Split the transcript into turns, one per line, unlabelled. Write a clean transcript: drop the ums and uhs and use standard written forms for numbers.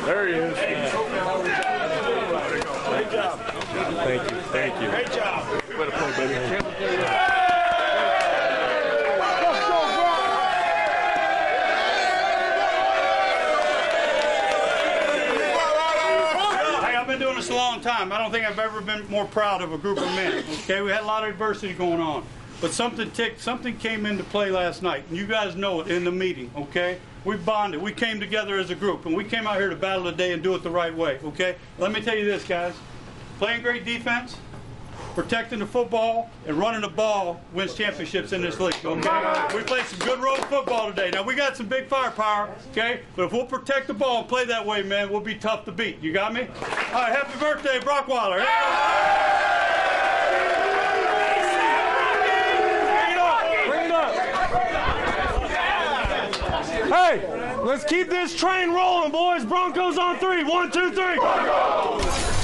There he is.
Great job.
Thank you. Thank you.
Great job.
Way to play, baby.
I've been doing this a long time. I don't think I've ever been more proud of a group of men. Okay, we had a lot of adversity going on, but something came into play last night, and you guys know it in the meeting. Okay, we bonded. We came together as a group, and we came out here to battle today and do it the right way. Okay, let me tell you this, guys: playing great defense, protecting the football, and running the ball wins championships in this league. Okay, we played some good road football today. Now we got some big firepower. Okay, but if we'll protect the ball and play that way, man, we'll be tough to beat. You got me? All right, happy birthday, Brockweiler.
Bring it up. Hey, let's keep this train rolling, boys. Broncos on 3. 1, 2, 3. Broncos!